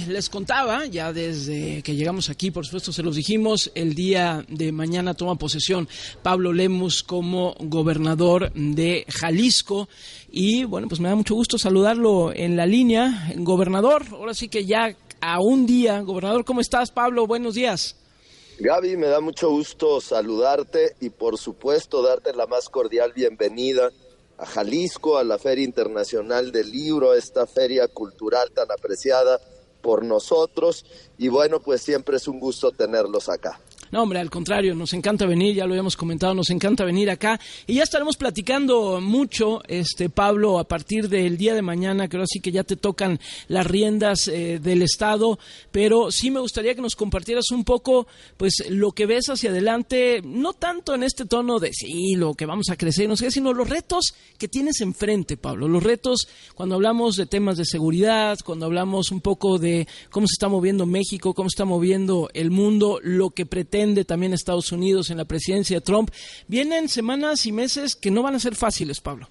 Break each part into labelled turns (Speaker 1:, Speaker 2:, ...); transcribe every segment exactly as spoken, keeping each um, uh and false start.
Speaker 1: les contaba, ya desde que llegamos aquí, por supuesto se los dijimos, el día de mañana toma posesión Pablo Lemus como gobernador de Jalisco. Y bueno, pues me da mucho gusto saludarlo en la línea. Gobernador, ahora sí que ya a un día. Gobernador, ¿cómo estás, Pablo? Buenos días.
Speaker 2: Gaby, me da mucho gusto saludarte y por supuesto darte la más cordial bienvenida a Jalisco, a la Feria Internacional del Libro, esta feria cultural tan apreciada por nosotros. Y bueno, pues siempre es un gusto tenerlos acá.
Speaker 1: No, hombre, al contrario, nos encanta venir, ya lo habíamos comentado, nos encanta venir acá y ya estaremos platicando mucho, este Pablo, a partir del día de mañana, creo así que ya te tocan las riendas eh, del Estado, pero sí me gustaría que nos compartieras un poco, pues, lo que ves hacia adelante, no tanto en este tono de sí, lo que vamos a crecer, no sé, sino los retos que tienes enfrente, Pablo, los retos cuando hablamos de temas de seguridad, cuando hablamos un poco de cómo se está moviendo México, cómo se está moviendo el mundo, lo que pretende también Estados Unidos en la presidencia de Trump. Vienen semanas y meses que no van a ser fáciles, Pablo.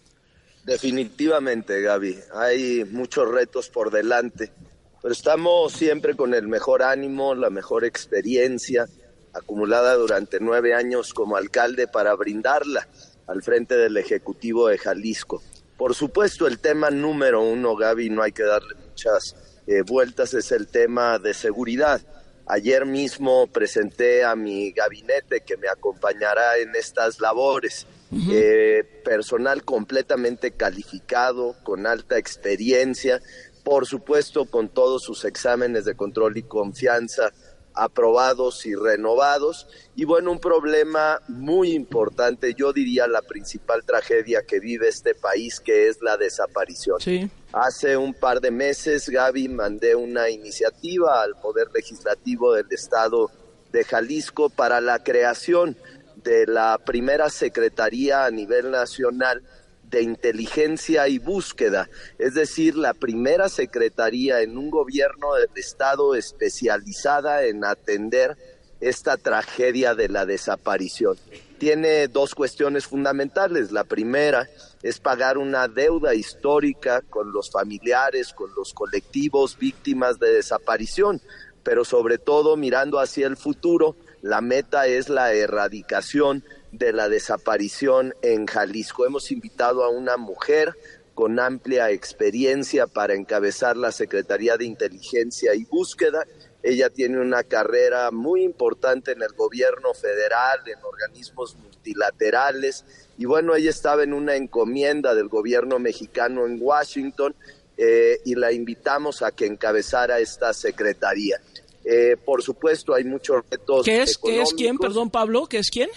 Speaker 2: Definitivamente, Gaby. Hay muchos retos por delante, pero estamos siempre con el mejor ánimo, la mejor experiencia acumulada durante nueve años como alcalde para brindarla al frente del Ejecutivo de Jalisco. Por supuesto, el tema número uno, Gaby, no hay que darle muchas eh, vueltas, es el tema de seguridad. Ayer mismo presenté a mi gabinete que me acompañará en estas labores. Uh-huh. Eh, personal completamente calificado, con alta experiencia, por supuesto con todos sus exámenes de control y confianza aprobados y renovados. Y bueno, un problema muy importante, yo diría la principal tragedia que vive este país, que es la desaparición.
Speaker 1: Sí.
Speaker 2: Hace un par de meses, Gaby, mandé una iniciativa al Poder Legislativo del Estado de Jalisco para la creación de la primera secretaría a nivel nacional de inteligencia y búsqueda, es decir, la primera secretaría en un gobierno del Estado especializada en atender esta tragedia de la desaparición. Tiene dos cuestiones fundamentales. La primera es pagar una deuda histórica con los familiares, con los colectivos víctimas de desaparición, pero sobre todo mirando hacia el futuro, la meta es la erradicación de la desaparición en Jalisco. Hemos invitado a una mujer con amplia experiencia para encabezar la Secretaría de Inteligencia y Búsqueda. Ella tiene una carrera muy importante en el gobierno federal, en organismos multilaterales, y bueno, ella estaba en una encomienda del gobierno mexicano en Washington, eh, y la invitamos a que encabezara esta secretaría. Eh, por supuesto, hay muchos retos
Speaker 1: ¿Qué es,
Speaker 2: económicos.
Speaker 1: ¿Qué es quién, perdón, Pablo? ¿Qué es quién?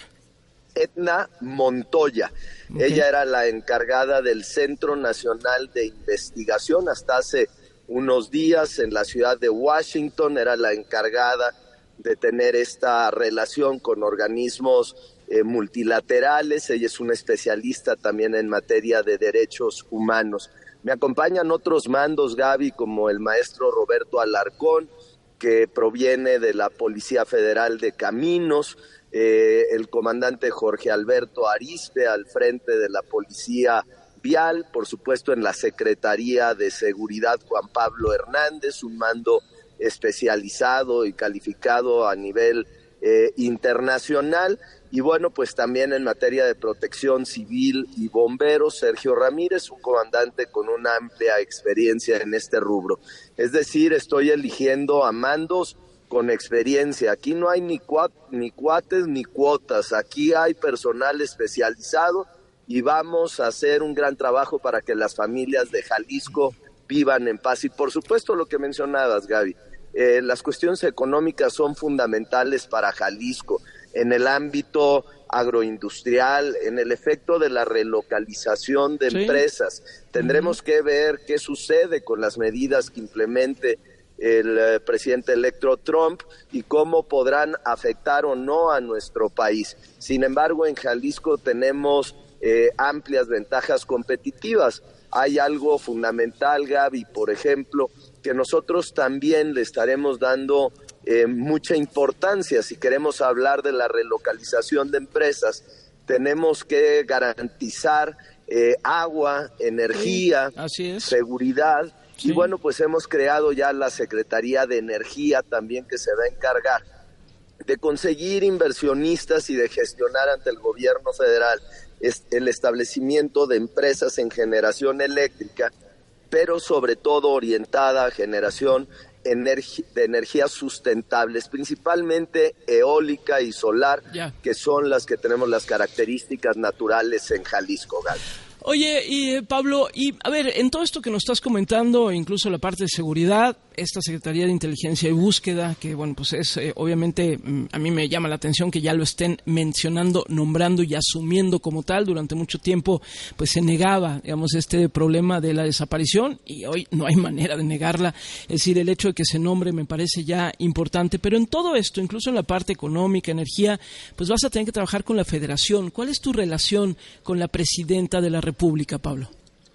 Speaker 2: Edna Montoya. Okay. Ella era la encargada del Centro Nacional de Investigación hasta hace unos días en la ciudad de Washington, era la encargada de tener esta relación con organismos eh, multilaterales. Ella es una especialista también en materia de derechos humanos. Me acompañan otros mandos, Gaby, como el maestro Roberto Alarcón, que proviene de la Policía Federal de Caminos, eh, el comandante Jorge Alberto Arispe al frente de la Policía Vial, por supuesto en la Secretaría de Seguridad Juan Pablo Hernández, un mando especializado y calificado a nivel eh, internacional, y bueno, pues también en materia de protección civil y bomberos, Sergio Ramírez, un comandante con una amplia experiencia en este rubro. Es decir, estoy eligiendo a mandos con experiencia. Aquí no hay ni, cuat, ni cuates ni cuotas, aquí hay personal especializado y vamos a hacer un gran trabajo para que las familias de Jalisco vivan en paz. Y por supuesto lo que mencionabas, Gaby, eh, las cuestiones económicas son fundamentales para Jalisco, en el ámbito agroindustrial, en el efecto de la relocalización de sí. empresas. Tendremos uh-huh. que ver qué sucede con las medidas que implemente el eh, presidente electo Trump y cómo podrán afectar o no a nuestro país. Sin embargo, en Jalisco tenemos eh, amplias ventajas competitivas. Hay algo fundamental, Gaby, por ejemplo, que nosotros también le estaremos dando eh, mucha importancia. Si queremos hablar de la relocalización de empresas, tenemos que garantizar eh, agua, energía,
Speaker 1: sí, así es.
Speaker 2: seguridad Sí. Y bueno, pues hemos creado ya la Secretaría de Energía también, que se va a encargar de conseguir inversionistas y de gestionar ante el gobierno federal el establecimiento de empresas en generación eléctrica, pero sobre todo orientada a generación energi- de energías sustentables, principalmente eólica y solar, yeah. que son las que tenemos las características naturales en Jalisco, Gaby.
Speaker 1: Oye, y eh, Pablo, y a ver, en todo esto que nos estás comentando, incluso la parte de seguridad, esta Secretaría de Inteligencia y Búsqueda, que bueno, pues es, eh, obviamente, a mí me llama la atención que ya lo estén mencionando, nombrando y asumiendo como tal. Durante mucho tiempo, pues se negaba, digamos, este problema de la desaparición, y hoy no hay manera de negarla. Es decir, el hecho de que se nombre me parece ya importante, pero en todo esto, incluso en la parte económica, energía, pues vas a tener que trabajar con la Federación. ¿Cuál es tu relación con la presidenta de la República, Pablo?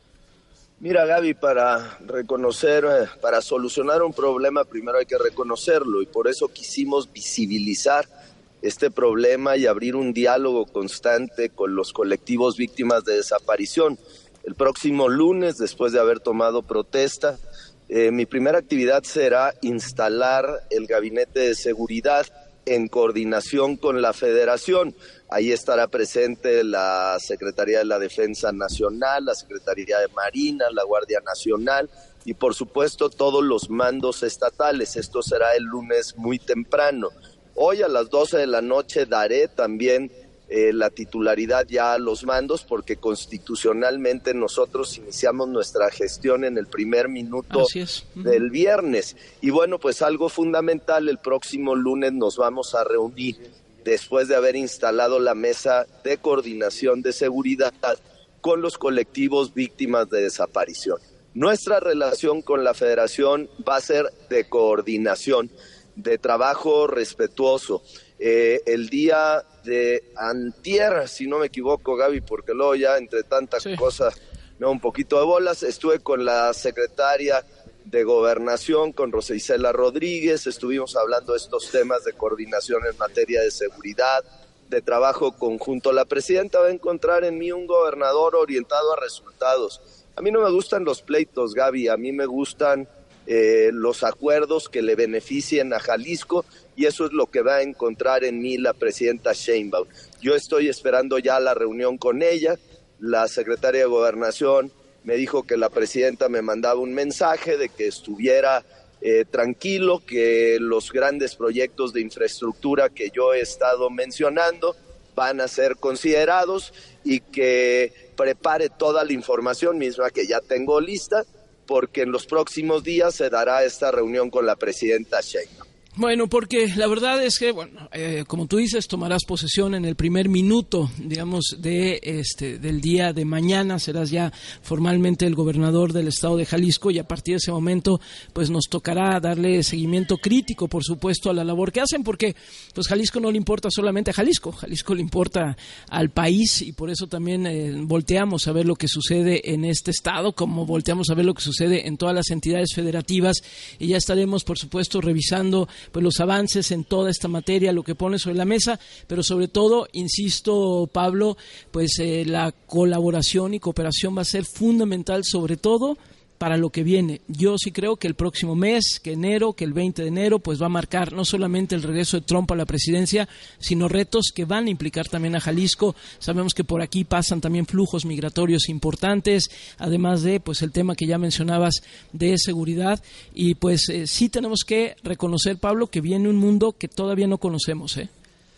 Speaker 2: Mira, Gaby, para reconocer, para solucionar un problema, primero hay que reconocerlo, y por eso quisimos visibilizar este problema y abrir un diálogo constante con los colectivos víctimas de desaparición. El próximo lunes, después de haber tomado protesta, eh, mi primera actividad será instalar el gabinete de seguridad en coordinación con la Federación. Ahí estará presente la Secretaría de la Defensa Nacional, la Secretaría de Marina, la Guardia Nacional y por supuesto todos los mandos estatales. Esto será el lunes muy temprano. Hoy a las doce de la noche daré también eh, la titularidad ya a los mandos, porque constitucionalmente nosotros iniciamos nuestra gestión en el primer minuto uh-huh. del viernes. Y bueno, pues algo fundamental, el próximo lunes nos vamos a reunir después de haber instalado la mesa de coordinación de seguridad con los colectivos víctimas de desaparición. Nuestra relación con la Federación va a ser de coordinación, de trabajo respetuoso. Eh, el día de antier, si no me equivoco, Gaby, porque luego ya entre tantas sí. cosas me da un poquito de bolas, estuve con la secretaria de Gobernación, con Rosa Isela Rodríguez, estuvimos hablando de estos temas de coordinación en materia de seguridad, de trabajo conjunto. La presidenta va a encontrar en mí un gobernador orientado a resultados. A mí no me gustan los pleitos, Gaby, a mí me gustan eh, los acuerdos que le beneficien a Jalisco, y eso es lo que va a encontrar en mí la presidenta Sheinbaum. Yo estoy esperando ya la reunión con ella. La secretaria de Gobernación me dijo que la presidenta me mandaba un mensaje de que estuviera eh, tranquilo, que los grandes proyectos de infraestructura que yo he estado mencionando van a ser considerados y que prepare toda la información misma que ya tengo lista, porque en los próximos días se dará esta reunión con la presidenta Sheinbaum.
Speaker 1: Bueno, porque la verdad es que, bueno, eh, como tú dices, tomarás posesión en el primer minuto, digamos, de este del día de mañana. Serás ya formalmente el gobernador del estado de Jalisco, y a partir de ese momento, pues nos tocará darle seguimiento crítico, por supuesto, a la labor que hacen, porque pues Jalisco no le importa solamente a Jalisco, Jalisco le importa al país, y por eso también eh, volteamos a ver lo que sucede en este estado, como volteamos a ver lo que sucede en todas las entidades federativas, y ya estaremos, por supuesto, revisando pues los avances en toda esta materia, lo que pone sobre la mesa, pero sobre todo, insisto, Pablo, pues eh, la colaboración y cooperación va a ser fundamental, sobre todo para lo que viene. Yo sí creo que el próximo mes, que enero, que el veinte de enero, pues va a marcar no solamente el regreso de Trump a la presidencia, sino retos que van a implicar también a Jalisco. Sabemos que por aquí pasan también flujos migratorios importantes, además de pues el tema que ya mencionabas de seguridad, y pues eh, sí tenemos que reconocer, Pablo, que viene un mundo que todavía no conocemos, ¿eh?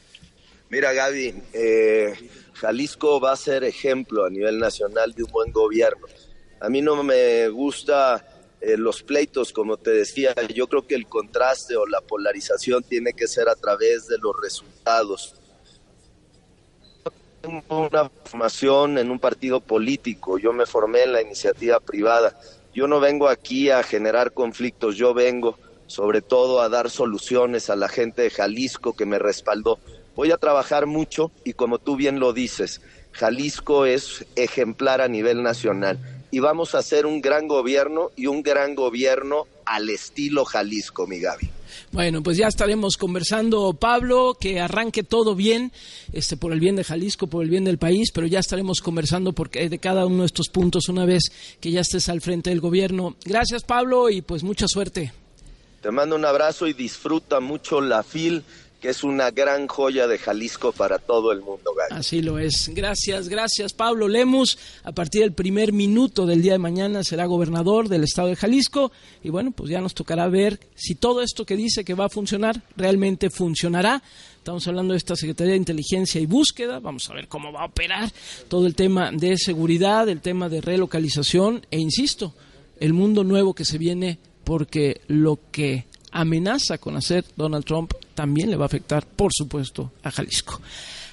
Speaker 2: Mira, Gaby, eh, Jalisco va a ser ejemplo a nivel nacional de un buen gobierno. A mí no me gusta eh, los pleitos, como te decía. Yo creo que el contraste o la polarización tiene que ser a través de los resultados. Tengo una formación en un partido político, yo me formé en la iniciativa privada. Yo no vengo aquí a generar conflictos, yo vengo sobre todo a dar soluciones a la gente de Jalisco que me respaldó. Voy a trabajar mucho y, como tú bien lo dices, Jalisco es ejemplar a nivel nacional. Y vamos a hacer un gran gobierno, y un gran gobierno al estilo Jalisco, mi Gaby.
Speaker 1: Bueno, pues ya estaremos conversando, Pablo, que arranque todo bien, este, por el bien de Jalisco, por el bien del país, pero ya estaremos conversando porque de cada uno de estos puntos una vez que ya estés al frente del gobierno. Gracias, Pablo, y pues mucha suerte.
Speaker 2: Te mando un abrazo y disfruta mucho la F I L, que es una gran joya de Jalisco para todo el mundo, Gallo.
Speaker 1: Así lo es. Gracias, gracias, Pablo Lemus. A partir del primer minuto del día de mañana será gobernador del estado de Jalisco y bueno, pues ya nos tocará ver si todo esto que dice que va a funcionar realmente funcionará. Estamos hablando de esta Secretaría de Inteligencia y Búsqueda, vamos a ver cómo va a operar todo el tema de seguridad, el tema de relocalización e insisto, el mundo nuevo que se viene, porque lo que amenaza con hacer Donald Trump también le va a afectar, por supuesto, a Jalisco.